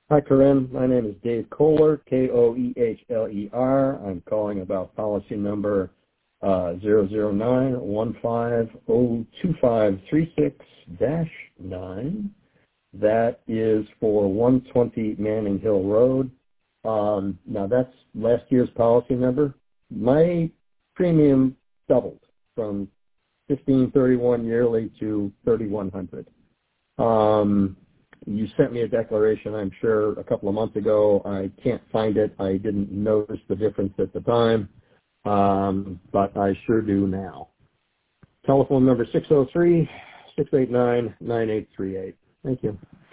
Hi, Corinne. My name is Dave Kohler, Koehler. I'm calling about policy number 00915025369. That is for 120 Manning Hill Road. Now, that's last year's policy number. My premium doubled from $1,531 yearly to $3,100. You sent me a declaration, I'm sure, a couple of months ago. I can't find it. I didn't notice the difference at the time, but I sure do now. Telephone number 603-689-9838. Thank you.